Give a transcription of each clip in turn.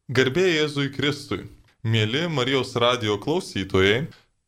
Garbė Jėzui Kristui, mėly Marijos radijo klausytojai,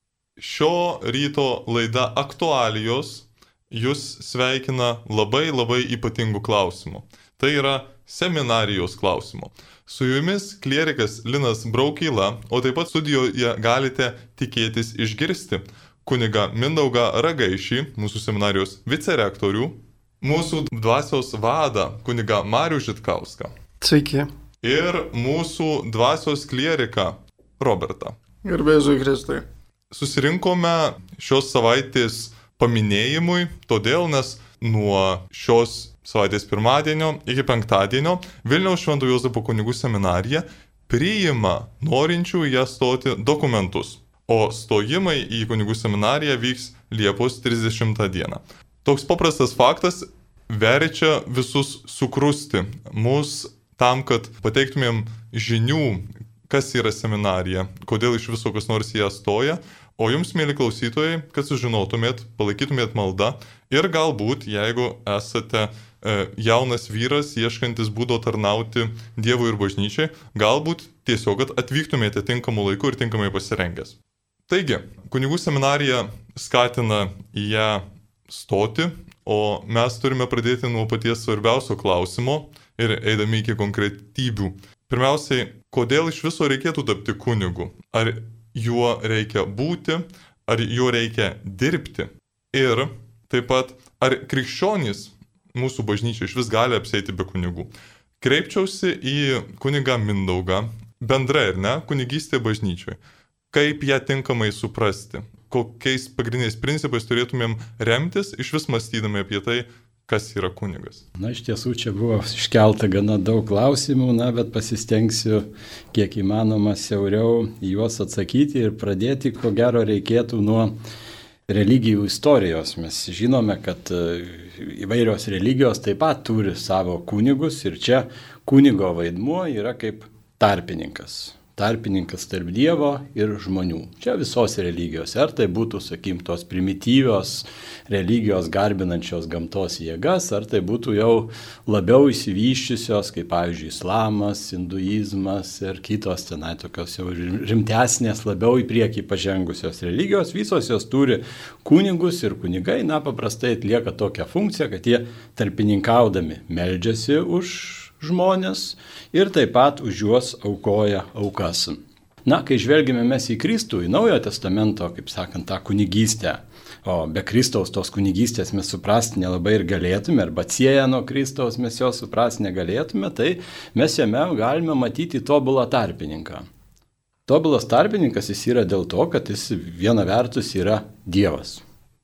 šio ryto laida Aktualijos jūs sveikina labai ypatingų klausimų. Tai yra seminarijos klausimų. Su jumis klierikas Linas Braukyla, o taip pat studijoje galite tikėtis išgirsti kunigą Mindaugą Ragaišį, mūsų seminarijos vicerektorių, mūsų dvasios vadą kunigą Marių Žitkauską. Sveiki. Ir mūsų dvasios klieriką Robertą. Garbė Jėzui Kristui. Susirinkome šios savaitės paminėjimui, todėl nes nuo šios savaitės pirmadienio iki penktadienio Vilniaus Švento Juozapo kunigų seminarija priima norinčių ją stoti dokumentus, o stojimai į kunigų seminariją vyks Liepos 30 dieną. Toks paprastas faktas verčia visus sukrusti mus tam, kad pateiktumėm žinių, kas yra seminarija, kodėl iš viso kas nors ją stoja, o jums, mėly klausytojai, kad sužinotumėt, palaikytumėt maldą ir galbūt, jeigu esate jaunas vyras, ieškantis būdo tarnauti Dievui ir bažnyčiai, galbūt tiesiog atvyktumėte tinkamu laiku ir tinkamai pasirengęs. Taigi, kunigų seminarija skatina į ją stoti, o mes turime pradėti nuo paties svarbiausio klausimo ir eidami iki konkretybių. Pirmiausiai, kodėl iš viso reikėtų tapti kunigu? Ar juo reikia būti, ar juo reikia dirbti? Ir taip pat, ar krikščionys mūsų bažnyčia iš vis gali apsieiti be kunigų? Kreipčiausi į kunigą Mindaugą, bendrai ir ne, kunigystė bažnyčioje. Kaip ją tinkamai suprasti? Kokiais pagrindiniais principais turėtumėm remtis, iš vis mąstydami apie tai, kas yra kunigas? Iš tiesų čia buvo iškelta gana daug klausimų, bet pasistengsiu kiek įmanoma siauriau juos atsakyti ir pradėti, ko gero, reikėtų nuo religijų istorijos. Mes žinome, kad įvairios religijos taip pat turi savo kunigus ir čia kunigo vaidmuo yra kaip tarpininkas. Tarpininkas tarp Dievo ir žmonių. Čia visos religijos. Ar tai būtų, tos primityvios religijos garbinančios gamtos jėgas, ar tai būtų jau labiau išsivyščiusios, kaip pavyzdžiui, islamas, hinduizmas ir kitos tenai tokios jau rimtesnės, labiau į priekį pažengusios religijos. Visos jos turi kunigus ir kunigai, paprastai atlieka tokią funkciją, kad jie tarpininkaudami meldžiasi už žmonės ir taip pat už juos aukoja aukas. Kai žvelgime mes į Kristų, į Naujojo testamento, kaip sakant, tą kunigystę, o be Kristaus tos kunigystės mes suprasti nelabai ir galėtume, arba atsieję nuo Kristaus mes jo suprasti negalėtume, tai mes jame galime matyti tobulą tarpininką. Tobulas tarpininkas jis yra dėl to, kad jis viena vertus yra Dievas.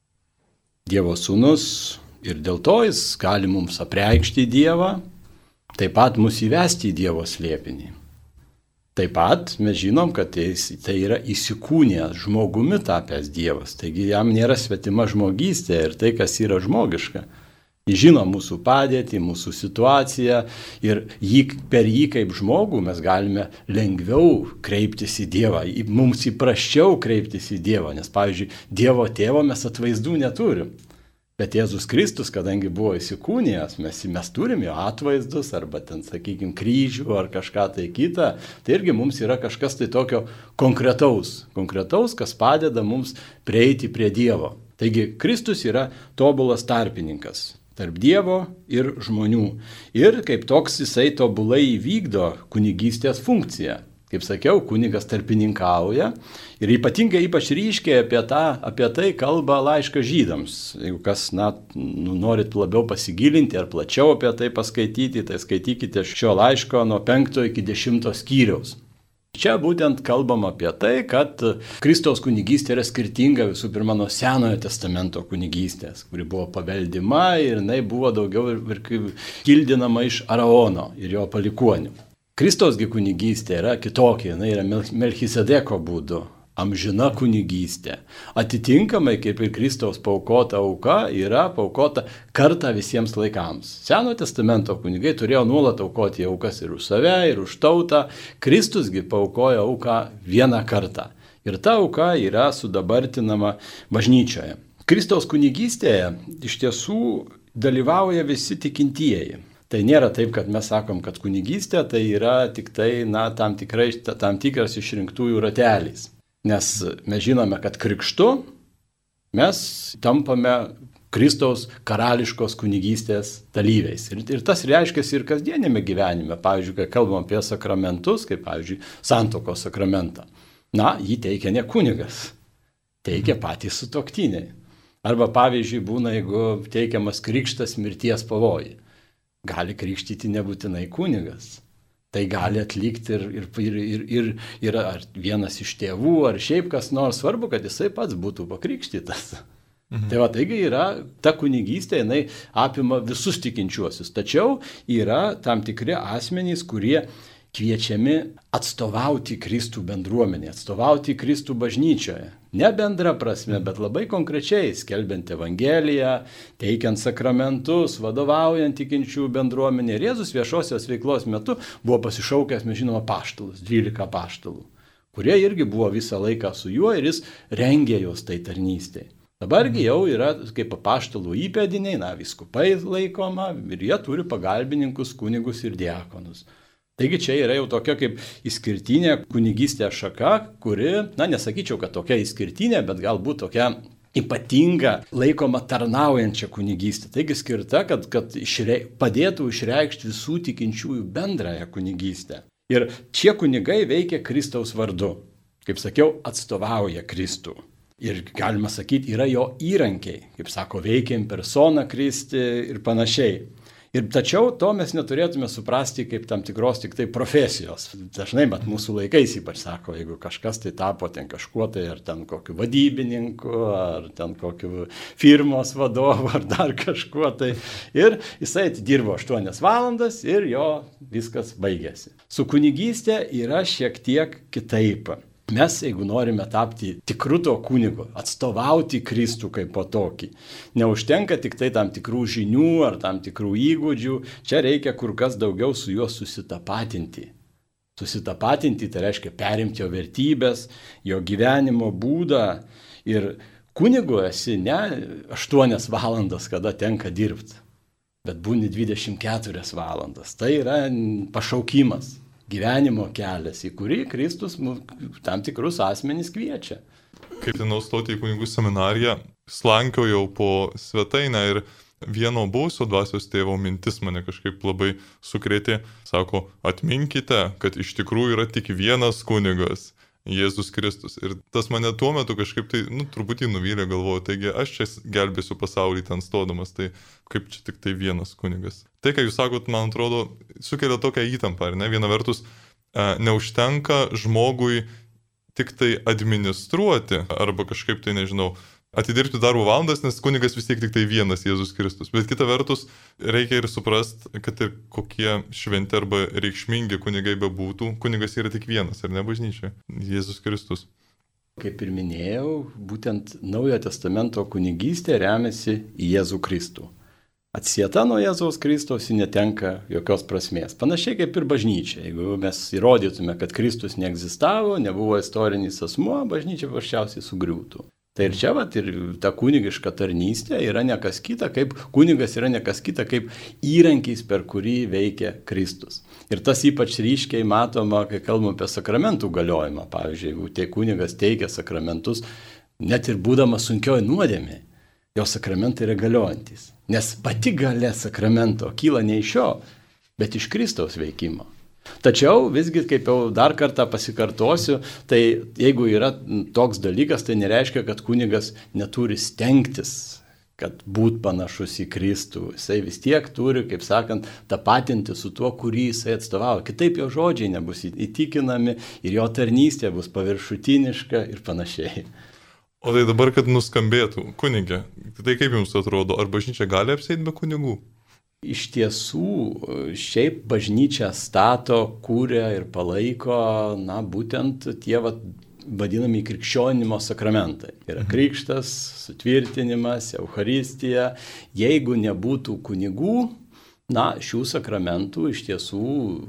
Dievo sūnus ir dėl to jis gali mums apreikšti Dievą, taip pat mus įvesti į Dievo slėpinį. Taip pat mes žinom, kad tai yra įsikūnijęs žmogumi tapęs Dievas. Taigi jam nėra svetima žmogystė ir tai, kas yra žmogiška. Jis žino mūsų padėtį, mūsų situaciją ir per jį kaip žmogų mes galime lengviau kreiptis į Dievą. Mums įprasčiau kreiptis į Dievą, nes, pavyzdžiui, Dievo tėvo mes atvaizdų neturim. Bet Jėzus Kristus, kadangi buvo įsikūnijęs, mes turim jo atvaizdus, arba ten, sakykime, kryžių ar kažką tai kitą, tai irgi mums yra kažkas tai tokio konkretaus, kas padeda mums prieiti prie Dievo. Taigi Kristus yra tobulas tarpininkas tarp Dievo ir žmonių. Ir kaip toks jisai tobulai įvykdo kunigystės funkciją. Kaip sakiau, kunigas tarpininkauja ir ypač ryškiai apie tai kalba laiškas Žydams. Jeigu kas norit labiau pasigilinti ar plačiau apie tai paskaityti, tai skaitykite šio laiško nuo 5 iki 10 skyriaus. Čia būtent kalbam apie tai, kad Kristaus kunigystė yra skirtinga visų pirma nuo Senojo testamento kunigystės, kuri buvo paveldima ir jinai buvo daugiau ir kildinama iš Araono ir jo palikuonių. Kristausgi kunigystė yra kitokia, jinai yra Melchisedeko būdu, amžina kunigystė. Atitinkamai, kaip ir Kristaus paaukota auka, yra paaukota kartą visiems laikams. Senojo testamento kunigai turėjo nuolat aukoti aukas ir už save, ir už tautą. Kristusgi paaukojo auką vieną kartą. Ir ta auka yra sudabartinama bažnyčioje. Kristaus kunigystėje iš tiesų dalyvauja visi tikintieji. Tai nėra taip, kad mes sakom, kad kunigystė tai yra tik tai, tam tikras išrinktųjų ratelys. Nes mes žinome, kad krikštu mes tampame Kristaus karališkos kunigystės dalyviais. Ir tas reiškiasi ir kasdienėme gyvenime. Pavyzdžiui, kai kalbam apie sakramentus, kaip pavyzdžiui, santuokos sakramentą. Jį teikia ne kunigas, teikia patys sutuoktiniai. Arba pavyzdžiui, būna, jeigu teikiamas krikštas mirties pavojai. Gali krikštyti nebūtinai kunigas. Tai gali atlikti ir ar vienas iš tėvų, ar šiaip kas nors, svarbu, kad jisai pats būtų pakrikštytas. Tai taigi yra ta kunigystė, jinai apima visus tikinčiuosius. Tačiau yra tam tikri asmenys, kurie kviečiami atstovauti Kristų bendruomenė, atstovauti Kristų bažnyčioje. Ne bendra prasme, bet labai konkrečiai, skelbiant Evangeliją, teikiant sakramentus, vadovaujant tikinčių bendruomenė. Ir Jėzus viešosios veiklos metu buvo pasišaukęs, mes žinoma, apaštalus, 12 apaštalų, kurie irgi buvo visą laiką su juo ir jis rengė juos tai tarnystei. Dabargi jau yra kaip apaštalų įpėdiniai, vyskupai laikoma, ir jie turi pagalbininkus, kunigus ir diakonus. Taigi čia yra jau tokia kaip išskirtinė kunigystė šaka, kuri, nesakyčiau, kad tokia išskirtinė, bet galbūt tokia ypatinga laikoma tarnaujančia kunigystė. Taigi skirta, kad padėtų išreikšti visų tikinčiųjų bendrąją kunigystę. Ir šie kunigai veikia Kristaus vardu. Kaip sakiau, atstovauja Kristų. Ir galima sakyti, yra jo įrankiai, kaip sako, veikia in persona Kristi ir panašiai. Tačiau to mes neturėtume suprasti kaip tam tikros tik tai profesijos. Dažnai, bet mūsų laikais ypač sako, jeigu kažkas tai tapo ten kažkuo tai, ar ten kokiu vadybininku, ar ten kokiu firmos vadovu, ar dar kažkuo tai. Ir jisai atidirbo 8 valandas ir jo viskas baigėsi. Su kunigystė yra šiek tiek kitaip. Mes, jeigu norime tapti tikru to kunigu, atstovauti Kristų kaip po tokį, neužtenka tik tai tam tikrų žinių ar tam tikrų įgūdžių, čia reikia kur kas daugiau su juo susitapatinti. Susitapatinti tai reiškia perimti jo vertybės, jo gyvenimo būdą ir kunigu esi ne 8 valandas, kada tenka dirbti, bet būni 24 valandas. Tai yra pašaukimas. Gyvenimo kelias, į kurį Kristus tam tikrus asmenys kviečia. Kaip tenau stoti į kunigų seminariją, slankiojau po svetainę ir vieno buvusio dvasios tėvo mintis mane kažkaip labai sukrėtė. Sako, atminkite, kad iš tikrųjų yra tik vienas kunigas, Jėzus Kristus. Ir tas mane tuo metu kažkaip tai, truputį nuvylė, galvoju, taigi aš čia gelbėsiu pasaulį ten stodamas, tai kaip čia tik tai vienas kunigas. Tai, ką jūs sakot, man atrodo, sukelia tokią įtampą, ar ne? Viena vertus, neužtenka žmogui tik tai administruoti, arba kažkaip tai, nežinau, atidirbti darbo valandas, nes kunigas vis tiek tik tai vienas Jėzus Kristus. Bet kita vertus, reikia ir suprasti, kad ir kokie šventi arba reikšmingi kunigai bebūtų, kunigas yra tik vienas, ar ne bažnyčia? Jėzus Kristus. Kaip ir minėjau, būtent Naujojo testamento kunigystė remiasi į Jėzų Kristų. Atsieta nuo Jėzaus Kristaus ji netenka jokios prasmės. Panašiai kaip ir bažnyčia. Jeigu mes įrodytume, kad Kristus neegzistavo, nebuvo istorinis asmuo, bažnyčia paprasčiausiai sugriūtų. Tai ir čia ir ta kunigiška tarnystė yra nekas kita, kaip kunigas yra nekas kita, kaip įrankiais, per kurį veikia Kristus. Ir tas ypač ryškiai matoma, kai kalbame apie sakramentų galiojimą. Pavyzdžiui, jeigu kunigas teikia sakramentus, net ir būdamas sunkioji nuodėmė, jo sakramentai yra galiojantis. Nes pati galia sakramento kyla ne iš jo, bet iš Kristaus veikimo. Tačiau visgi, kaip jau dar kartą pasikartosiu, tai jeigu yra toks dalykas, tai nereiškia, kad kunigas neturi stengtis, kad būt panašus į Kristų. Jisai vis tiek turi, kaip sakant, tapatinti su tuo, kurį jisai atstovauja. Kitaip jo žodžiai nebus įtikinami ir jo tarnystė bus paviršutiniška ir panašiai. O tai dabar, kad nuskambėtų, kunigė, tai kaip jums atrodo, ar bažnyčia gali apsieiti be kunigų? Iš tiesų, šiaip bažnyčia stato, kūrė ir palaiko, būtent tie vadinami krikščionimo sakramentai. Yra krikštas, sutvirtinimas, Eucharistija. Jeigu nebūtų kunigų, šių sakramentų iš tiesų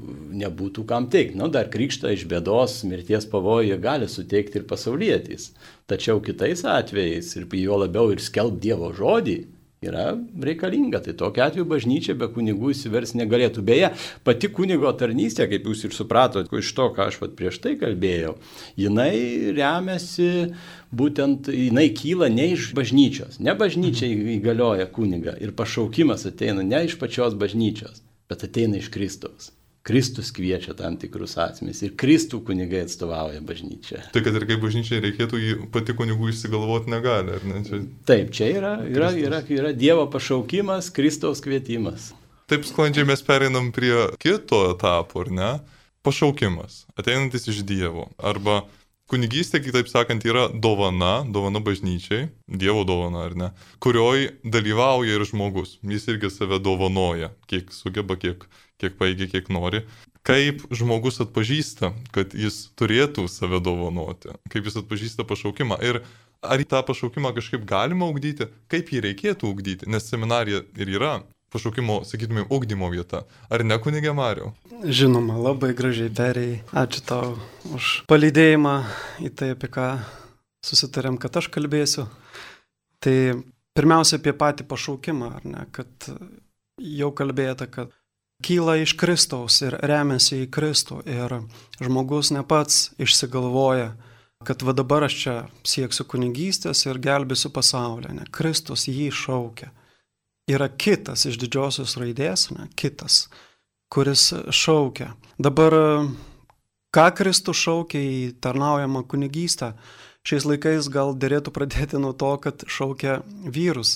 nebūtų kam teikti. Dar krikštą iš bėdos, mirties pavojų gali suteikti ir pasaulietys. Tačiau kitais atvejais, ir jo labiau ir skelbti Dievo žodį, yra reikalinga. Tai tokiu atveju bažnyčia be kunigų įsiversti negalėtų. Beje, pati kunigo tarnystė, kaip jūs ir supratote, iš to, ką aš prieš tai kalbėjau, jinai remiasi, būtent jinai kyla ne iš bažnyčios. Ne bažnyčia įgalioja kunigą ir pašaukimas ateina ne iš pačios bažnyčios, bet ateina iš Kristaus. Kristus kviečia tam tikrus asmenys ir Kristų kunigai atstovauja bažnyčią. Tai kad ir kaip bažnyčiai reikėtų, jį pati kunigų išsigalvoti negali, ar ne? Taip, čia yra Dievo pašaukimas, Kristaus kvietimas. Taip sklandžiai mes pereinam prie kito etapo, ar ne? Pašaukimas, ateinantis iš Dievo. Arba kunigystė, kitaip sakant, yra dovana bažnyčiai, Dievo dovana, ar ne? Kurioj dalyvauja ir žmogus. Jis irgi save dovanoja, kiek sugeba, kiek pajėgia, kiek nori. Kaip žmogus atpažįsta, kad jis turėtų save dovanoti? Kaip jis atpažįsta pašaukimą? Ir ar tą pašaukimą kažkaip galima ugdyti? Kaip jį reikėtų ugdyti? Nes seminarija ir yra pašaukimo, sakytume, ugdymo vieta. Ar ne, kunige Mariau? Žinoma, labai gražiai perėjai. Ačiū tau už palydėjimą į tai, apie ką susitarėm, kad aš kalbėsiu. Tai pirmiausia apie patį pašaukimą, ar ne? Kad jau kalbėta, kad kyla iš Kristaus ir remiasi į Kristų ir žmogus ne pats išsigalvoja, kad va dabar aš čia sieksiu kunigystės ir gelbėsiu pasaulį. Ne? Kristus jį šaukia. Yra kitas iš didžiosios raidės, ne? Kitas, kuris šaukia. Dabar, ką Kristus šaukia į tarnaujamą kunigystę? Šiais laikais gal derėtų pradėti nuo to, kad šaukia vyrus.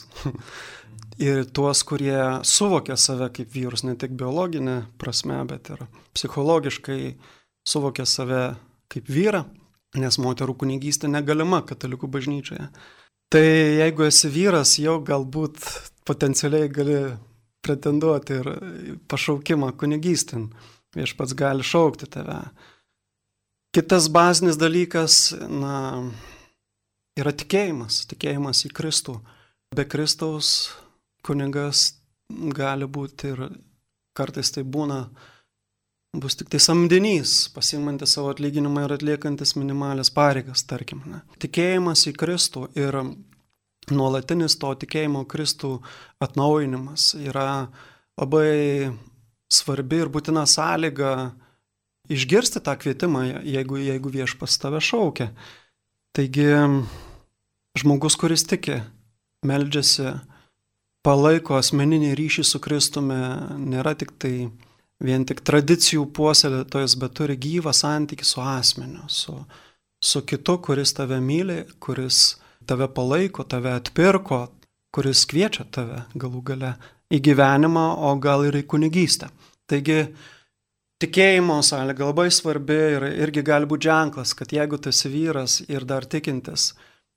Ir tuos, kurie suvokia save kaip vyrus, ne tik biologinė prasme, bet ir psichologiškai suvokia save kaip vyrą, nes moterų kunigystė negalima katalikų bažnyčioje. Tai jeigu esi vyras, jau galbūt potencialiai gali pretenduoti ir pašaukimą kunigystėn. Viešpats gali šaukti tave. Kitas bazinis dalykas, yra tikėjimas į Kristų. Be Kristaus kunigas gali būti ir kartais tai būna, bus tik tai samdinys, pasiimantis savo atlyginimą ir atliekantis minimalias pareigas, tarkim. Ne. Tikėjimas į Kristų ir nuolatinis to tikėjimo Kristų atnaujinimas yra labai svarbi ir būtina sąlyga išgirsti tą kvietimą, jeigu Viešpats tave šaukia. Taigi, žmogus, kuris tiki, meldžiasi, palaiko asmeninį ryšį su Kristumi, nėra tik tai vien tik tradicijų puoselėtojas, bet turi gyvą santykį su asmeniu, su kitu, kuris tave myli, kuris tave palaiko, tave atpirko, kuris kviečia tave galų gale į gyvenimą, o gal ir į kunigystę. Taigi, tikėjimo sąlyga labai svarbi ir irgi gali būti ženklas, kad jeigu tu esi vyras ir dar tikintis,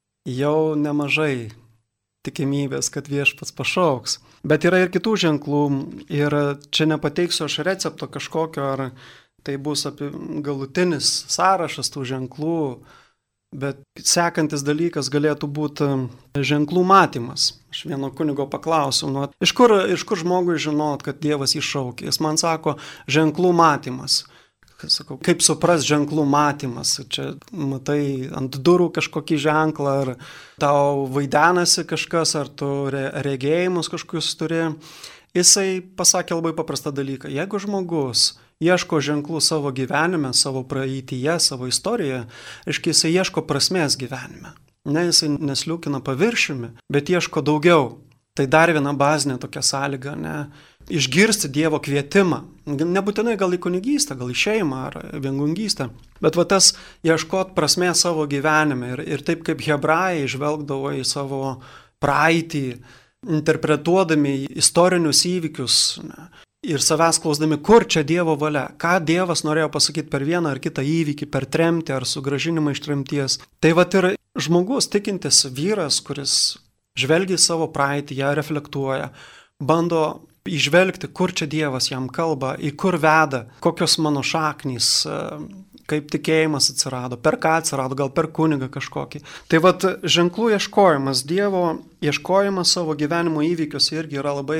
jau nemažai tikimybės, kad Viešpats pašauks. Bet yra ir kitų ženklų ir čia nepateiksiu aš recepto kažkokio, ar tai bus galutinis sąrašas tų ženklų, bet sekantis dalykas galėtų būti ženklų matymas. Aš vieno kunigo paklausiau, iš kur žmogui žinot, kad Dievas jį šaukia? Jis man sako, ženklų matymas. Sakau, kaip supras ženklų matymas? Čia matai ant durų kažkokį ženklą, ar tau vaidenasi kažkas, ar tu regėjimus kažkokius turi. Jisai pasakė labai paprastą dalyką. Jeigu žmogus ieško ženklų savo gyvenime, savo praeityje, savo istorijoje, reiškia, jisai ieško prasmės gyvenime. Ne, jisai nesliūkina paviršiumi, bet ieško daugiau. Tai dar viena bazinė tokia sąlyga, išgirsti Dievo kvietimą. Nebūtinai gal į kunigystę, gal į šeimą ar viengungystę, bet tas ieškot prasmės savo gyvenime ir taip kaip hebrajai žvelgdavo į savo praeitį, interpretuodami istorinius įvykius ir savęs klausdami, kur čia Dievo valia, ką Dievas norėjo pasakyti per vieną ar kitą įvykį, per tremtį ar sugrąžinimą iš tremties. Tai ir žmogus tikintis vyras, kuris žvelgia į savo praeitį, ją reflektuoja, bando įžvelgti, kur čia Dievas jam kalba, į kur veda, kokios mano šaknys, kaip tikėjimas atsirado, per ką atsirado, gal per kunigą kažkokį. Tai ženklų ieškojimas, Dievo ieškojimas savo gyvenimo įvykiuose irgi yra labai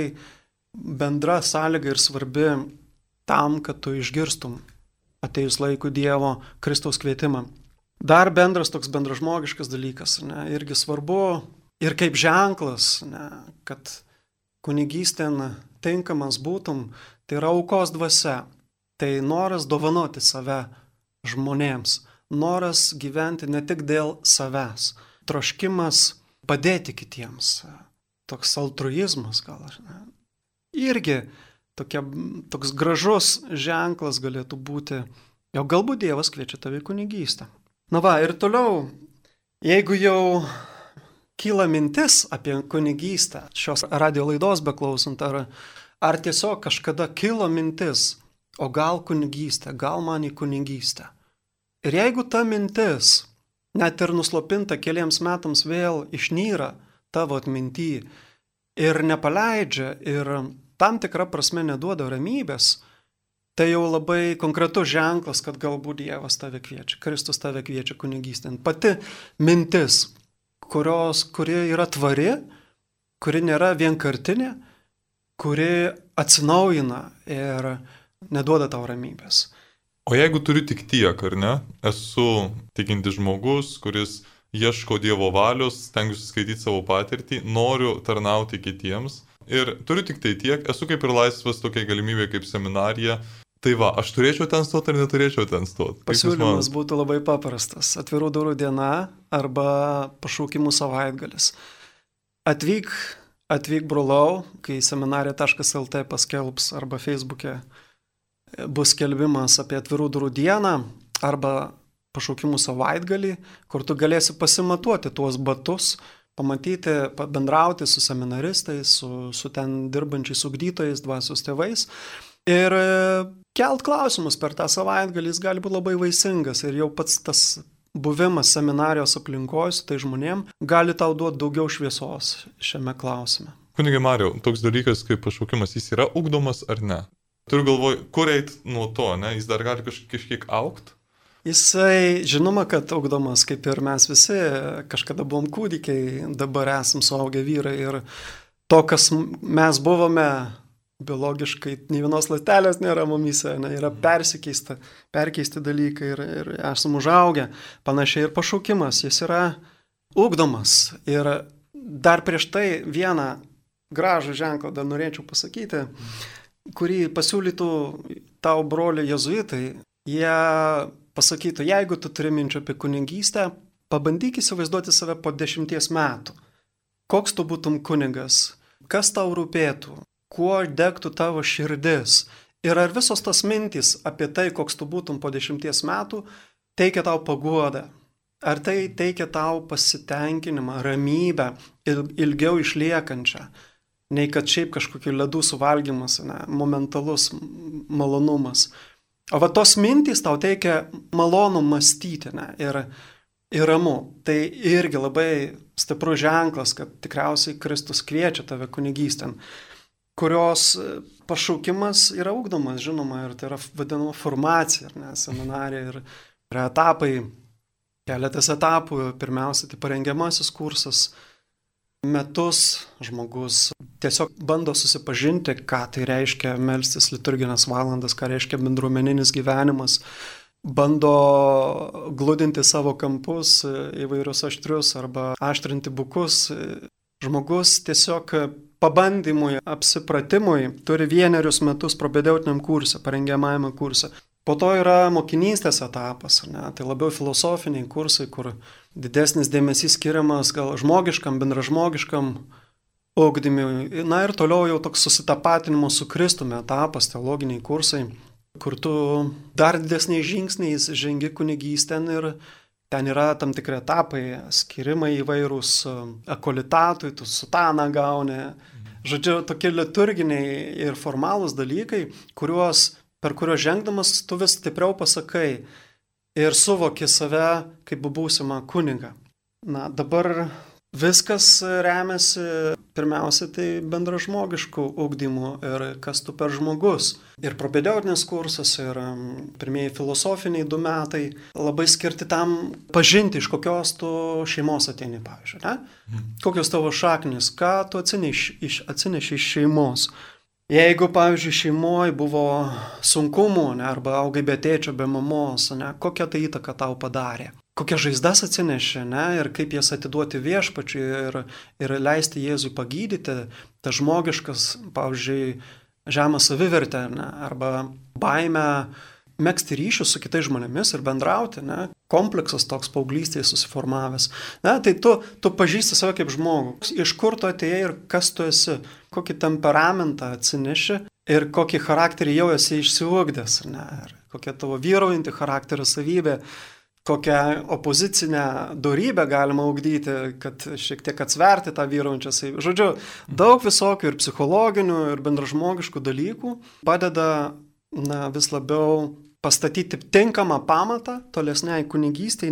bendra sąlyga ir svarbi tam, kad tu išgirstum atėjus laikui Dievo Kristaus kvietimą. Dar bendras toks bendražmogiškas dalykas, irgi svarbu Ir kaip ženklas, kad kunigystėn tinkamas būtum, tai yra aukos dvasia. Tai noras dovanoti save žmonėms, noras gyventi ne tik dėl savęs, troškimas padėti kitiems, toks altruizmas gal ar ne. Irgi toks gražus ženklas galėtų būti, jau galbūt Dievas kviečia tave į kunigystę. Na va, ir toliau, jeigu jau kyla mintis apie kunigystę, šios radio laidos beklausant, ar tiesiog kažkada kilo mintis, o gal kunigystė, gal man į kunigystę. Ir jeigu ta mintis, net ir nuslopinta keliems metams vėl išnyra tavo atminty ir nepaleidžia ir tam tikra prasme neduoda ramybės, tai jau labai konkretus ženklas, kad galbūt Dievas tave kviečia, Kristus tave kviečia kunigystėn. Pati mintis, kuri yra tvari, kuri nėra vienkartinė, kuri atsinaujina ir neduoda tau ramybės. O jeigu turiu tik tiek, ar ne? Esu tikintis žmogus, kuris ieško Dievo valios, stengiuosi skaityti savo patirtį, noriu tarnauti kitiems ir turiu tik tai tiek, esu kaip ir laisvas tokiai galimybė kaip seminarija. Tai va, aš turėčiau ten stoti ar neturėčiau ten stoti? Pasiūlymas būtų labai paprastas. Atvirų durų diena arba pašaukimų savaitgalis. Atvyk brolau, kai seminarija.lt paskelbs arba Facebook'e bus skelbimas apie atvirų durų dieną arba pašaukimų savaitgalį, kur tu galėsi pasimatuoti tuos batus, pamatyti, pabendrauti su seminaristais, su ten dirbančiais ugdytojais, dvasios tėvais ir kelt klausimus per tą savaitgalį, jis gali būti labai vaisingas ir jau pats tas buvimas seminarijos aplinkoje su tai žmonėm gali tau duoti daugiau šviesos šiame klausime. Kunige Mariau, toks dalykas kaip pašaukimas, jis yra ugdomas ar ne? Turiu galvoj, kur eit nuo to, ne? Jis dar gali kažkiek augti? Jisai, žinoma, kad augdomas, kaip ir mes visi, kažkada buvom kūdikiai, dabar esam suaugę vyrai ir to, kas mes buvome, biologiškai, nei vienos ląstelės nėra mumyse, yra perkeisti dalykai ir esam užaugę. Panašiai ir pašaukimas, jis yra ugdomas. Ir dar prieš tai vieną gražų ženklą dar norėčiau pasakyti, kurį pasiūlytų tau broliai jėzuitai. Jie pasakytų, jeigu tu turi minčių apie kunigystę, pabandyk įsivaizduoti save po 10 metų. Koks tu būtum kunigas? Kas tau rūpėtų? Kuo degtų tavo širdis? Ir ar visos tas mintys apie tai, koks tu būtum po 10 metų, teikia tau paguodą? Ar tai teikia tau pasitenkinimą, ramybę, ilgiau išliekančią, nei kad šiaip kažkokių ledų suvalgymas, momentalus malonumas? O va tos mintys tau teikia malonų mąstyti ir ramu. Tai irgi labai stiprus ženklas, kad tikriausiai Kristus kviečia tave kunigystėn, kurios pašaukimas yra ugdomas, žinoma, ir tai yra vadinama formacija, seminarija ir yra etapai, keletas etapų. Pirmiausia, tai parengiamasis kursas. Metus žmogus tiesiog bando susipažinti, ką tai reiškia melstis liturginės valandas, ką reiškia bendruomeninis gyvenimas, bando gludinti savo kampus, įvairius aštrius arba aštrinti bukus. Žmogus tiesiog pabandymui, apsipratimui turi 1 metus propedeutiniam kurse, parengiamajame kurse. Po to yra mokinystės etapas, tai labiau filosofiniai kursai, kur didesnis dėmesys skiriamas gal žmogiškam, bendražmogiškam ugdymui. Na ir toliau jau toks susitapatinimo su Kristumi etapas, teologiniai kursai, kur tu dar didesniais žingsniais žengi kunigystėn ir ten yra tam tikri etapai, skirimai įvairūs, akolitatai, tu sutaną gauni. Žodžiu, tokie liturginiai ir formalūs dalykai, per kuriuos žengdamas tu vis stipriau pasakai ir suvoki save kaip būsimą kunigą. Na, dabar viskas remiasi pirmiausia tai bendražmogiškų ugdymų ir kas tu per žmogus. Ir propedeutinis kursas ir pirmieji filosofiniai 2 metai labai skirti tam pažinti, iš kokios tu šeimos ateini, pavyzdžiui, ne? Kokios tavo šaknys, ką tu atsineši iš šeimos. Jeigu, pavyzdžiui, šeimoje buvo sunkumų, ne, arba augai be tėčio, be mamos, ne, kokią tai įtaką tau padarė, kokias žaizdas atsinešė, ne, ir kaip jas atiduoti viešpačiui ir leisti Jėzui pagydyti, ta žmogiškas, pavyzdžiui, žemą savivertę, ne, arba baimę megzti ryšius su kitais žmonėmis ir bendrauti, ne, kompleksas toks paauglystėje susiformavęs. Ne, tai tu pažįsti save kaip žmogų, iš kur tu atėjai ir kas tu esi, kokį temperamentą atsineši ir kokį charakterį jau esi išsiugdęs, ne, ir kokia tavo vyraujanti charakterio savybė, kokią opozicinę dorybę galima ugdyti, kad šiek tiek atsverti tą vyraujančią savybę. Žodžiu, daug visokių ir psichologinių, ir bendražmogiškų dalykų padeda vis labiau pastatyti tinkamą pamatą tolesniai kunigystei,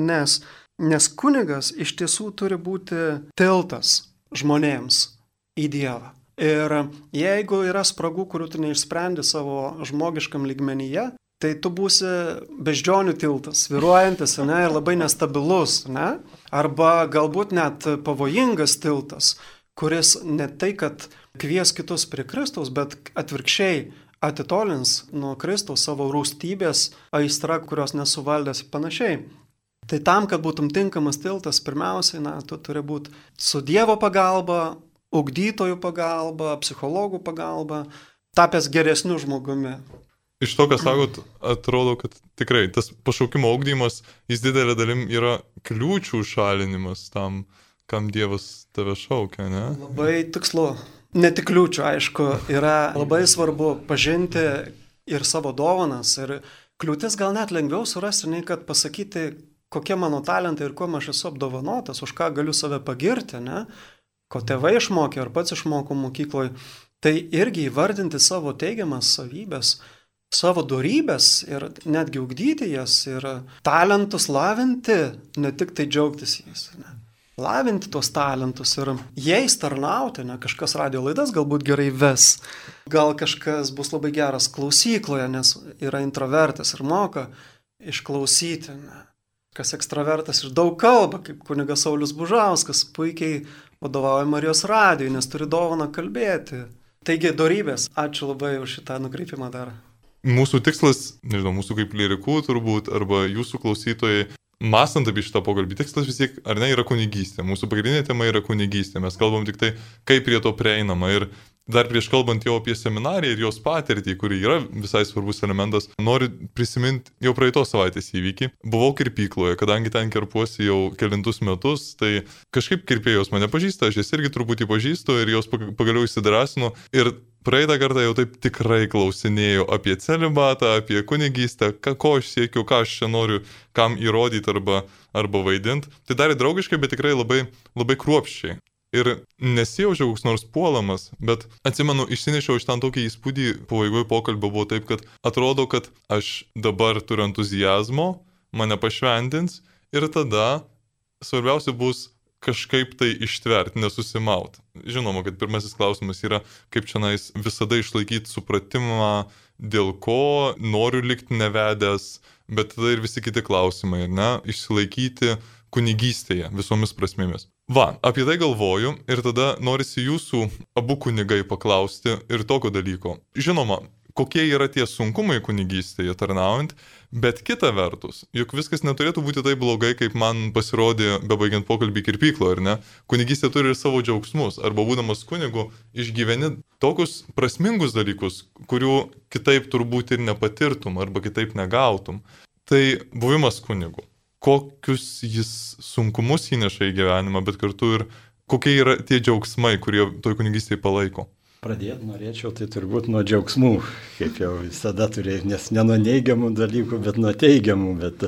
nes kunigas iš tiesų turi būti tiltas žmonėms į Dievą. Ir jeigu yra spragų, kurių tu neišsprendi savo žmogiškam lygmenyje, tai tu būsi beždžionių tiltas, svyruojantis, ne, ir labai nestabilus, ne? Arba galbūt net pavojingas tiltas, kuris ne tai, kad kvies kitus prie Kristaus, bet atvirkščiai atitolins nuo Kristaus savo rūstybės, aistra, kurios nesuvaldęs ir panašiai. Tai tam, kad būtum tinkamas tiltas, pirmiausiai, tu turi būti su Dievo pagalba, ugdytojų pagalba, psichologų pagalba, tapęs geresniu žmogumi. Iš to, ką sakot, atrodo, kad tikrai tas pašaukimo ugdymas, jis didelė dalim yra kliūčių šalinimas tam, kam Dievas tave šaukia, ne? Labai tikslu. Ne tik kliūčių, aišku, yra labai svarbu pažinti ir savo dovanas. Ir kliūtis gal net lengviau surasti, nei kad pasakyti, kokie mano talentai ir kuo aš esu apdovanotas, už ką galiu save pagirti, ne? Ko tėvai išmokė ar pats išmokau mokykloje. Tai irgi įvardinti savo teigiamas savybės, savo dorybės ir netgi ugdyti jas ir talentus lavinti, ne tik tai džiaugtis jais, ne? Lavinti tuos talentus ir jais tarnauti, ne, kažkas radio laidas galbūt gerai ves, gal kažkas bus labai geras klausykloje, nes yra introvertas ir moka išklausyti, ne. Kas ekstravertas ir daug kalba, kaip kunigas Saulius Bužauskas, puikiai vadovauja Marijos radijui, nes turi dovaną kalbėti. Taigi, dorybės, ačiū labai už šitą nukreipimą dar. Mūsų tikslas, nežinau, mūsų kaip klierikų turbūt, arba jūsų klausytojai, mąstant apie šitą pokalbį, tikslas vis tiek, ar ne, yra kunigystė. Mūsų pagrindinė tema yra kunigystė. Mes kalbam tik tai, kaip prie to prieinama. Ir dar prieš kalbant jau apie seminariją ir jos patirtį, kuri yra visai svarbus elementas, noriu prisiminti jau praeitos savaitės įvykį. Buvau kirpykloje, kadangi ten kirpuosi jau kelintus metus, tai kažkaip kirpėjos mane pažįsta, aš jas irgi truputį pažįstu ir jos pagaliau įsidrasinu. Ir praeitą kartą jau taip tikrai klausinėjau apie celibatą, apie kunigystę, ko aš siekiu, ką aš čia noriu, kam įrodyti arba vaidinti. Tai darė draugiškai, bet tikrai labai, labai kruopščiai. Ir nesijaučiau koks nors puolamas, bet atsimenu, išsinešiau iš ten tokį įspūdį, pabaigoje pokalbio buvo taip, kad atrodo, kad aš dabar turiu entuzijazmo, mane pašventins ir tada svarbiausia bus kažkaip tai ištverti, nesusimaut. Žinoma, kad pirmasis klausimas yra, kaip čionais visada išlaikyti supratimą, dėl ko noriu likti nevedęs, bet tada ir visi kiti klausimai, ne, išsilaikyti kunigystėje visomis prasmėmis. Va, apie tai galvoju ir tada norisi jūsų abu kunigai paklausti ir tokio dalyko. Žinoma, kokie yra tie sunkumai kunigystėje tarnaujant, bet kita vertus, juk viskas neturėtų būti taip blogai, kaip man pasirodė bebaigiant pokalbį kirpyklo, ar ne? Kunigystė turi ir savo džiaugsmus, arba būdamas kunigu išgyveni tokius prasmingus dalykus, kurių kitaip turbūt ir nepatirtum, arba kitaip negautum. Tai buvimas kunigu. Kokius jis sunkumus įneša į gyvenimą, bet kartu ir kokie yra tie džiaugsmai, kurie toj kunigystėje palaiko. Pradėti norėčiau, tai turbūt nuo džiaugsmų, kaip jau visada turėjau, nes ne nuo neigiamų dalykų, bet nuo teigiamų. Bet,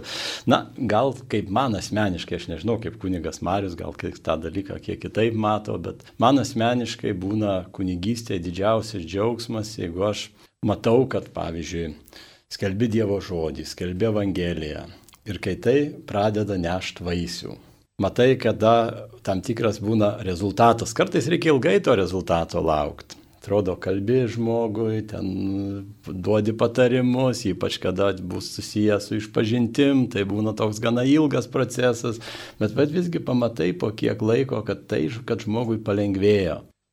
gal kaip man asmeniškai, aš nežinau, kaip kunigas Marius, gal tą dalyką kiek kitaip mato, bet man asmeniškai būna kunigystėje didžiausias džiaugsmas, jeigu aš matau, kad, pavyzdžiui, skelbi Dievo žodį, skelbi Evangeliją ir kai tai pradeda nešti vaisių. Matai, kada tam tikras būna rezultatas. Kartais reikia ilgai to rezultato laukti. Atrodo, kalbi žmogui, ten duodi patarimus, ypač kada bus susijęs su išpažintim, tai būna toks gana ilgas procesas, bet visgi pamatai po kiek laiko, kad žmogui palengvėjo.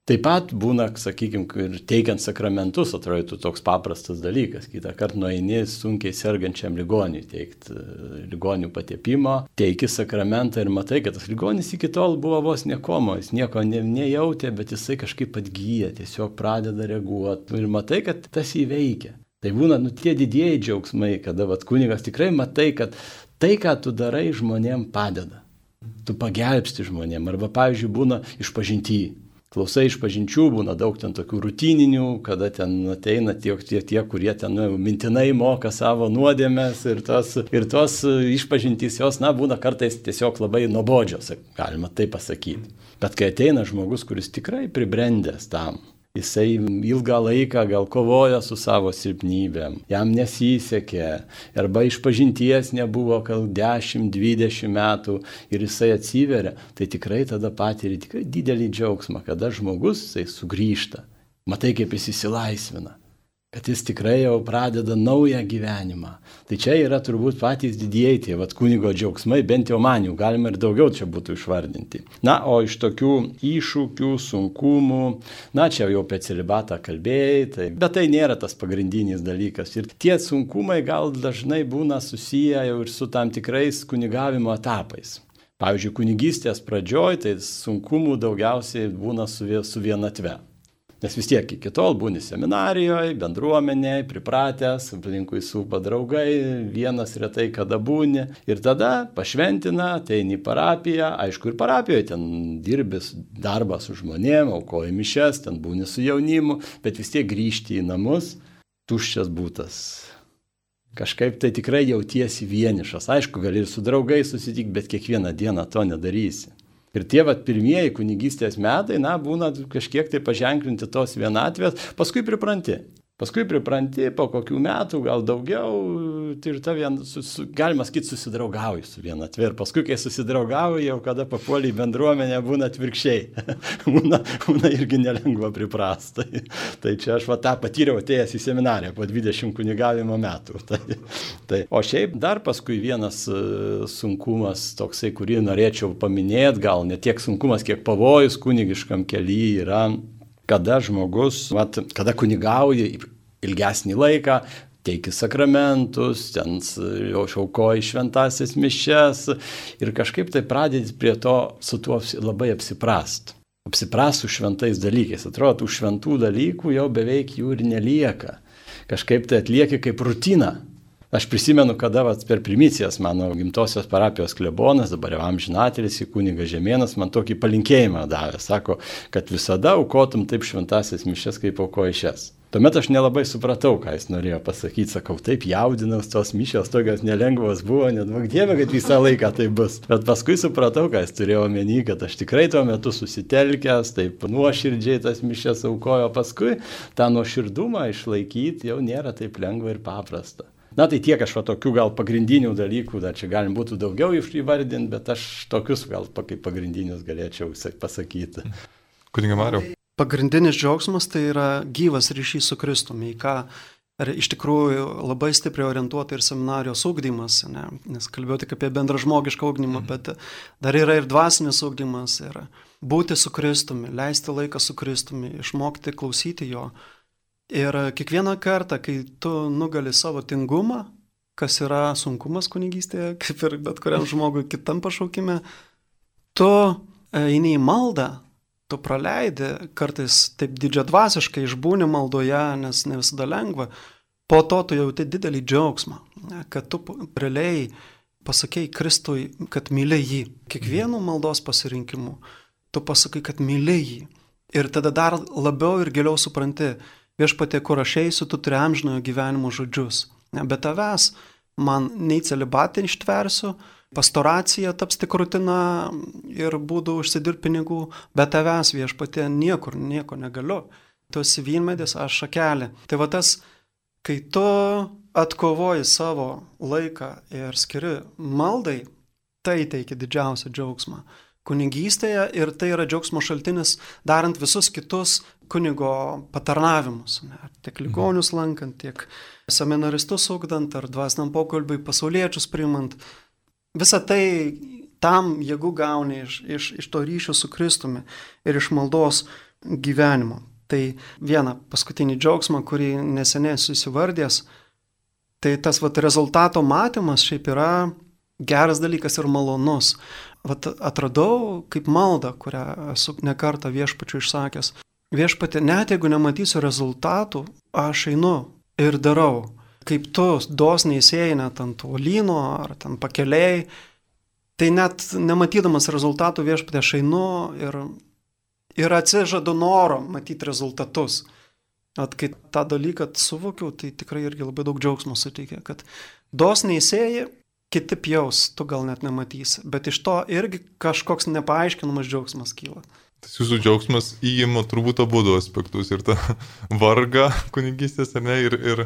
Taip pat būna, sakykime, ir teikiant sakramentus, atrodytų toks paprastas dalykas. Kitą kartą nueini sunkiai sergančiam ligoniui teikti ligonių patepimo, teiki sakramentą ir matai, kad tas ligonis iki tol buvo vos nekomo, jis nieko nejautė, bet jisai kažkaip atgyja, tiesiog pradeda reaguoti ir matai, kad tas įveikia. Tai būna tie didieji džiaugsmai, kada kunigas tikrai matai, kad tai, ką tu darai, žmonėm padeda. Tu pagelbsti žmonėm. Arba, pavyzdžiui, būna išpažinty. Klausai išpažinčių, būna daug ten tokių rutininių, kada ten ateina tie kurie ten mintinai moka savo nuodėmes ir tos išpažintys jos, būna kartais tiesiog labai nuobodžios, galima tai pasakyti. Bet kai ateina žmogus, kuris tikrai pribrendęs tam, jisai ilgą laiką gal kovoja su savo silpnybėm, jam nesisekė, arba išpažinties nebuvo gal 10-20 metų ir jisai atsiveria, tai tikrai tada patiri tikrai didelį džiaugsmą, kada žmogus jisai sugrįžta. Matai, kaip jis įsilaisvina, kad jis tikrai jau pradeda naują gyvenimą. Tai čia yra turbūt patys didieji tie kunigo džiaugsmai, bent jau man jų, galima ir daugiau čia būtų išvardinti. O iš tokių iššūkių, sunkumų, čia jau apie celibatą kalbėjai, bet tai nėra tas pagrindinis dalykas. Ir tie sunkumai gal dažnai būna susiję jau ir su tam tikrais kunigavimo etapais. Pavyzdžiui, kunigystės pradžioj, tai sunkumų daugiausiai būna su vienatve. Nes vis tiek iki tol būni seminarijoje, bendruomenėje, pripratęs, aplinkui supa draugai, vienas retai kada būni. Ir tada pašventina, ateini į parapiją, aišku ir parapijoje ten dirbis darbą su žmonėm, aukoji mišias, ten būni su jaunimu, bet vis tiek grįžti į namus, tuščias būtas. Kažkaip tai tikrai jautiesi vienišas. Aišku, gali ir su draugais susitikti, bet kiekvieną dieną to nedarysi. Ir tie pirmieji kunigystės metai, būna kažkiek tai paženklinti tos vienatvės, paskui pripranti. Po kokių metų, gal daugiau, ir galima sakyti, susidraugauji su vienatve. Ir paskui, kai susidraugauji, jau kada papuoli į bendruomenę, būna atvirkščiai. būna irgi nelengva priprasti. Tai čia aš tą patyriau atėjęs į seminariją po 20 kunigavimo metų. O šiaip dar paskui vienas sunkumas, toksai, kurį norėčiau paminėti, gal ne tiek sunkumas, kiek pavojus kunigiškam kelyje yra, kada žmogus, kada kunigauji ilgesnį laiką, teiki sakramentus, ten aukoji šventąsias mišias ir kažkaip tai pradedi prie to su tuo labai apsiprast su šventais dalykais. Atrodo, tų šventų dalykų jau beveik jų ir nelieka. Kažkaip tai atlieki kaip rutiną. Aš prisimenu, kada per primicijas mano gimtosios parapijos klebonas, dabar jau amžinatelis į kunigas Žemėnas, man tokį palinkėjimą davė. Sako, kad visada aukotum taip šventąsias mišias, kaip aukoji šias. Tuomet aš nelabai supratau, ką jis norėjo pasakyti. Sakau, taip jaudinaus, tos mišios tokios nelengvos buvo, neduok Dieve, kad visą laiką tai bus. Bet paskui supratau, ką jis turėjo omeny, kad aš tikrai tuo metu susitelkęs, taip nuoširdžiai tas mišias aukojo. Paskui tą nuoširdumą išlaikyti jau nėra taip lengva ir paprasta. Tai tiek aš tokių gal pagrindinių dalykų, dar čia galim būtų daugiau įvardinti, bet aš tokius gal kaip pagrindinius galėčiau pasakyti. Kuniga Mariau. Pagrindinis džiaugsmas tai yra gyvas ryšys su Kristumi, į ką iš tikrųjų labai stipriai orientuota ir seminarijos ugdymas, nes kalbėjau tik apie bendražmogišką ugdymą, bet dar yra ir dvasinis ugdymas, ir būti su Kristumi, leisti laiką su Kristumi, išmokti klausyti jo. Ir kiekvieną kartą, kai tu nugali savo tingumą, kas yra sunkumas kunigystėje, kaip ir bet kuriam žmogui kitam pašaukime, tu eini į maldą, tu praleidi, kartais taip didžiadvasiškai išbūni maldoje, nes ne visada lengva, po to tu jauti didelį džiaugsmą, kad tu realiai pasakei Kristui, kad myli jį. Kiekvienu maldos pasirinkimu tu pasakai, kad myli jį. Ir tada dar labiau ir giliau supranti, Viešpatie, kur aš eisiu, tu turi amžinojo gyvenimo žodžius. Be tavęs man nei celibatį ištversiu, pastoracija taps tik rutina ir būdų užsidirbti pinigų. Be tavęs, Viešpatie, nieko negaliu. Tu esi vynmedis, aš šakelė. Tai tas, kai tu atkovoji savo laiką ir skiri maldai, tai teikia didžiausią džiaugsmą kunigystėje ir tai yra džiaugsmo šaltinis darant visus kitus kunigo patarnavimus. Tiek ligonius lankant, tiek seminaristus ugdant ar dvasiniam pokalbiui pasauliečius priimant. Visą tai tam jėgų gauni iš to ryšio su Kristumi ir iš maldos. gyvenimo. Tai vieną paskutinį džiaugsmą, kurį neseniai susivardės, tai tas rezultato matymas šiaip yra geras dalykas ir malonus. Atradau kaip maldą, kurią esu nekartą viešpačiu išsakęs. Viešpatė, net jeigu nematysiu rezultatų, aš einu ir darau. Kaip tu dosniai sėjai net ant uolyno ar ten pakeliai, tai net nematydamas rezultatų viešpatė aš einu ir atsižadu noro matyti rezultatus. Kai tą dalyką suvokiau, tai tikrai irgi labai daug džiaugsmo suteikia, kad dosniai sėjai, kiti pjaus, tu gal net nematysi, bet iš to irgi kažkoks nepaaiškinamas džiaugsmas kyla. Tas jūsų džiaugsmas įima turbūt abudu aspektus ir tą vargą kunigystės, ar ne, ir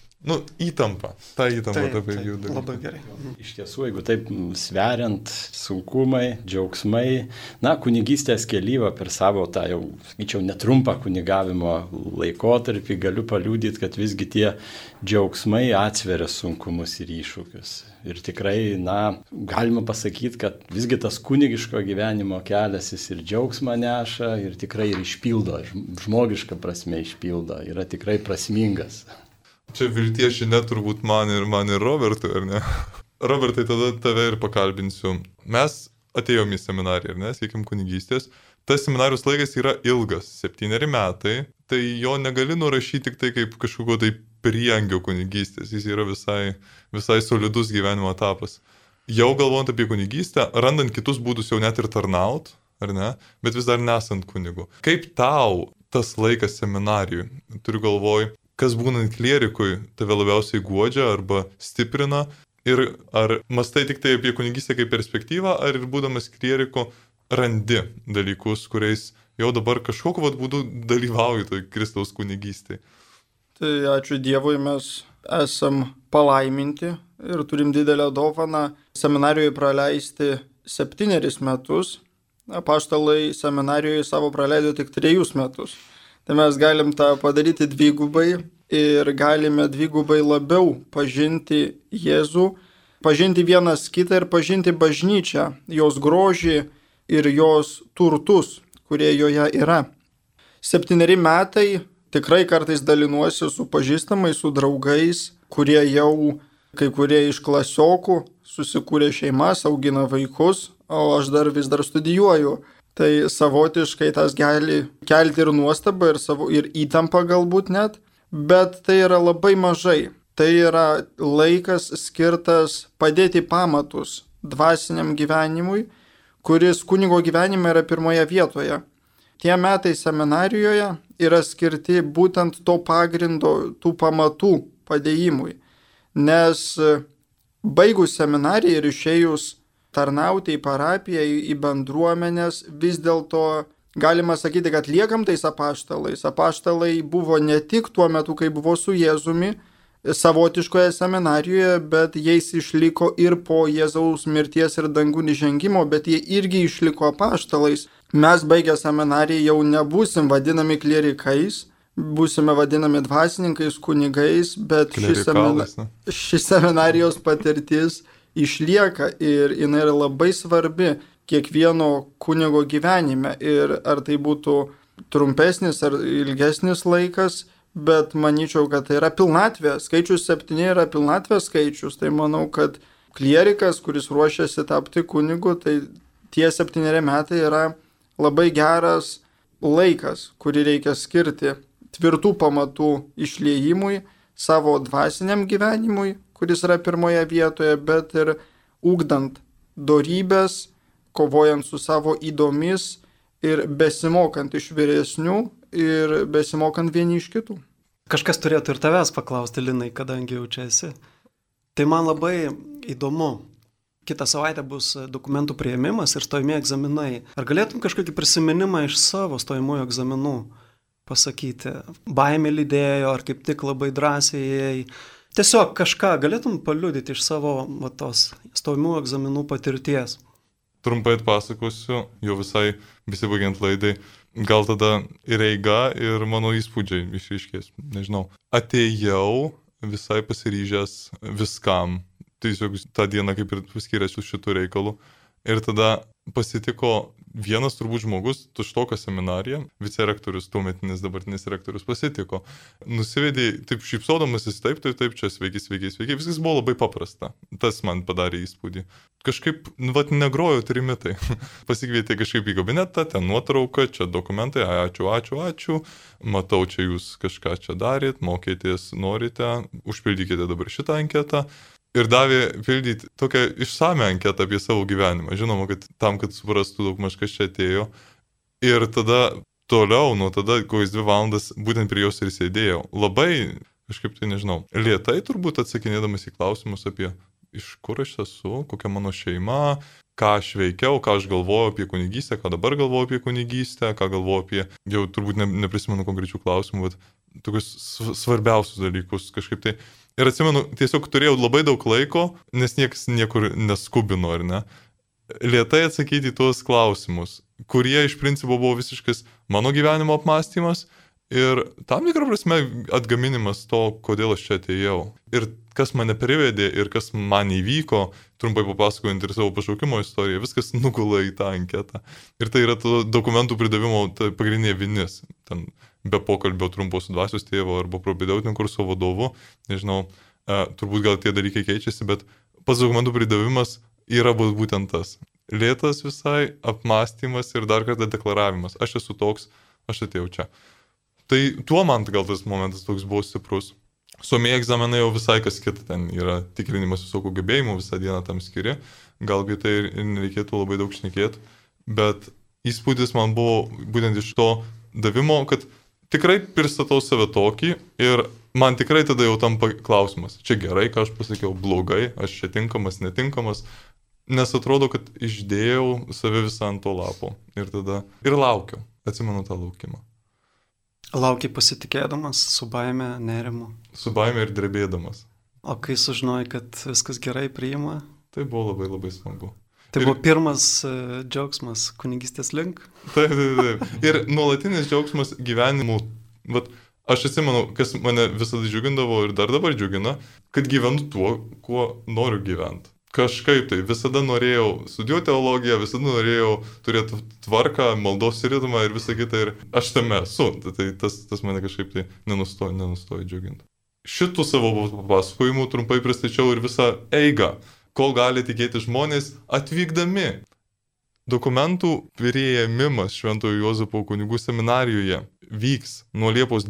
įtampa. Ta įtampa taip jų dalykai. Labai gerai. Iš tiesų, jeigu taip sveriant, sunkumai, džiaugsmai, kunigystės kelyje per savo tą jau, sakyčiau, netrumpą kunigavimo laikotarpį galiu paliudyti, kad visgi tie džiaugsmai atsveria sunkumus ir iššūkius. Ir tikrai, galima pasakyti, kad visgi tas kunigiško gyvenimo kelias jis ir džiaugsmą neša ir tikrai ir išpildo, žmogiška prasme išpildo, yra tikrai prasmingas. Čia vilties žinia turbūt man ir Robertui, ar ne? Robertai, tada tave ir pakalbinsiu. Mes atėjome į seminariją, ar ne, siekim kunigystės. Tas seminarijos laikas yra ilgas, 7 metai, tai jo negali nurašyti tik tai kaip kažkokio tai priengio kunigystės, jis yra visai solidus gyvenimo etapas. Jau galvojant apie kunigystę, randant kitus būdus jau net ir tarnaut, ar ne, bet vis dar nesant kunigu. Kaip tau tas laikas seminarijui? Turiu galvoj, kas būnant klierikui tave labiausiai guodžia arba stiprina ir ar mastai tik tai apie kunigystę kaip perspektyvą, ar ir būdamas klieriku randi dalykus, kuriais jau dabar kažkokiu būdu dalyvauji toj Kristaus kunigystėje. Tai ačiū Dievui, mes esam palaiminti ir turim didelę dovaną seminarijoje praleisti 7 metus. Apaštalai seminarijoje savo praleido tik 3 metus. Tai mes galim tą padaryti dvigubai ir galime dvigubai labiau pažinti Jėzų, pažinti vienas kitą ir pažinti bažnyčią, jos grožį ir jos turtus, kurie joje yra. 7 metai tikrai kartais dalinuosi su pažįstamais, su draugais, kurie jau kai kurie iš klasiokų susikūrė šeimas, augina vaikus, o aš vis dar studijuoju. Tai savotiškai tas gali kelti ir nuostabą, ir įtampą galbūt net, bet tai yra labai mažai. Tai yra laikas skirtas padėti pamatus dvasiniam gyvenimui, kuris kunigo gyvenime yra pirmoje vietoje. Tie metai seminarijoje yra skirti būtent to pagrindo, tų pamatų padėjimui. Nes baigus seminariją ir išėjus tarnauti į parapiją, į bendruomenės, vis dėlto galima sakyti, kad liekam tais apaštalais. Apaštalai buvo ne tik tuo metu, kai buvo su Jėzumi savotiškoje seminarijoje, bet jais išliko ir po Jėzaus mirties ir dangun įžengimo, bet jie irgi išliko apaštalais. Mes baigę seminariją jau nebūsim vadinami klierikais, būsime vadinami dvasininkais, kunigais, bet ši seminarijos patirtis išlieka ir jinai yra labai svarbi kiekvieno kunigo gyvenime. Ir ar tai būtų trumpesnis ar ilgesnis laikas, bet manyčiau, kad tai yra pilnatvė. Skaičius 7 yra pilnatvės skaičius, tai manau, kad klierikas, kuris ruošiasi tapti kunigu, tai tie 7 metai yra labai geras laikas, kurį reikia skirti tvirtų pamatų išliejimui, savo dvasiniam gyvenimui, kuris yra pirmoje vietoje, bet ir ugdant dorybės, kovojant su savo įdomis ir besimokant iš vyresnių ir besimokant vieni iš kitų. Kažkas turėtų ir tavęs paklausti, Linai, kadangi jau čia esi. Tai man labai įdomu. Kitą savaitę bus dokumentų priėmimas ir stojamieji egzaminai. Ar galėtum kažkokį prisiminimą iš savo stojamųjų egzaminų pasakyti? Baimė lydėjo, ar kaip tik labai drąsiai? Tiesiog kažką galėtum paliudyti iš savo tos stojamųjų egzaminų patirties? Trumpai atpasakosiu, jau visai besibaigiant laidai. Gal tada ir eiga, ir mano įspūdžiai išryškės. Nežinau. Atėjau visai pasiryžęs viskam. Tiesiog tą dieną kaip ir paskyręs su šitų reikalų. Ir tada pasitiko vienas turbūt žmogus, Tuštoko seminarija, vicerektorius, tuometinis dabartinis rektorius pasitiko. Nusivedė, taip šypsodamasis, taip, čia sveiki. Viskas buvo labai paprasta. Tas man padarė įspūdį. Kažkaip, negrojo trimitai. Pasikvietė kažkaip į kabinetą, ten nuotrauka, čia dokumentai, ačiū. Matau, čia jūs kažką čia darėt, mokėtės, norite, užpildykite dabar šitą anketą. Ir davė pildyti tokią išsame anketą apie savo gyvenimą. Žinoma, kad tam, kad suprastų daug maž kas čia atėjo. Ir tada toliau, nuo tada, kokias 2 valandas, būtent prie jos ir sėdėjau. Labai, kažkaip tai nežinau, lėtai turbūt atsakinėdamas į klausimus apie iš kur aš esu, kokia mano šeima, ką aš veikiau, ką aš galvoju apie kunigystę, ką dabar galvoju apie kunigystę, ką galvoju apie, jau turbūt neprisimenu konkrečių klausimų, bet tokius svarbiausius dalykus kažkaip tai. Ir atsimenu, tiesiog turėjau labai daug laiko, nes niekas niekur neskubino, ar ne? Lėtai atsakyti į tuos klausimus, kurie iš principo buvo visiškas mano gyvenimo apmąstymas ir tam tikrą prasme atgaminimas to, kodėl aš čia atėjau. Ir kas mane privedė ir kas man įvyko, trumpai papasakojant ir savo pašaukimo istoriją, viskas nugula į tą anketą. Ir tai yra dokumentų pridavimo pagrindinė vinis. Ten be pokalbio trumpo su dvasios tėvo arba propedeutinio kurso vadovu, nežinau, turbūt gal tie dalykai keičiasi, bet pats dokumentų pridavimas yra būtent tas. Lėtas visai, apmąstymas ir dar kartą deklaravimas. Aš esu toks, aš atėjau čia. Tai tuo man gal tas momentas toks buvo stiprus. Suomiai egzaminai jau visai kas kita, ten yra tikrinimas visokių gebėjimų, visą dieną tam skiri. Galbūt tai ir nereikėtų labai daug šnekėti, bet įspūdis man buvo būtent iš to davimo, kad tikrai pristatau save tokį ir man tikrai tada jau tampa klausimas. Čia gerai, ką aš pasakiau, blogai, aš čia tinkamas, netinkamas, nes atrodo, kad išdėjau save visą ant to lapo. Ir tada ir laukiu, atsimenu tą laukimą. Laukiai pasitikėdamas, su baime, nerimu. Su baime ir drebėdamas. O kai sužinojai, kad viskas gerai priima? Tai buvo labai labai smagu. Tai buvo pirmas džiaugsmas kunigystės link? Taip. Ir nuolatinis džiaugsmas gyvenimu. Vat, aš atsimenu, kas mane visada džiugindavo ir dar dabar džiugina, kad gyvenu tuo, kuo noriu gyventi. Kažkaip tai visada norėjau studijuoti teologiją, visada norėjau turėti tvarką, maldos ritmą ir visą kitą. Ir aš tame esu. Tai tas mane kažkaip tai nenustoja džiuginti. Šitų savo papasakojimų trumpai pristačiau ir visą eigą, kol gali tikėti žmonės atvykdami. Dokumentų priėmimas Šventojo Juozapo kunigų seminarijoje vyks nuo Liepos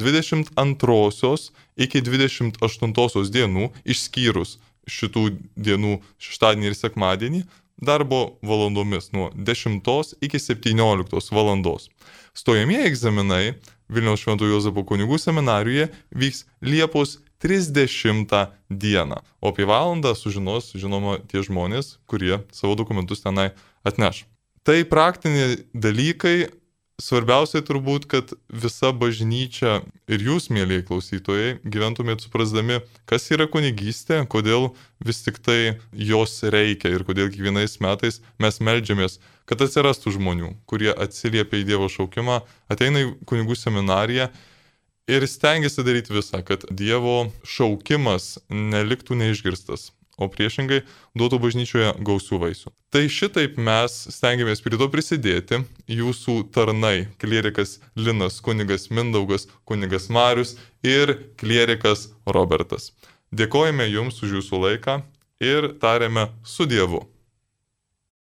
22 iki 28 dienų, išskyrus šitų dienų šeštadienį ir sekmadienį, darbo valandomis nuo 10 iki 17 valandos. Stojamieji egzaminai Vilniaus Šventojo Juozapo kunigų seminarijoje vyks Liepos 30 dieną, o apie valandą sužinos, žinoma, tie žmonės, kurie savo dokumentus tenai atneš. Tai praktiniai dalykai, svarbiausia turbūt, kad visa bažnyčia ir jūs, mėlyje klausytojai, gyventumėt suprasdami, kas yra kunigystė, kodėl vis tik tai jos reikia ir kodėl kiekvienais metais mes meldžiamės, kad atsirastų žmonių, kurie atsiliepia į Dievo šaukimą, ateina į kunigų seminariją ir stengiasi daryti visą, kad Dievo šaukimas neliktų neišgirstas, o priešingai duotų bažnyčioje gausių vaisių. Tai šitaip mes stengiamės prie to prisidėti, jūsų tarnai, klierikas Linas, kunigas Mindaugas, kunigas Marius ir klierikas Robertas. Dėkojame jums už jūsų laiką ir tariame su Dievu.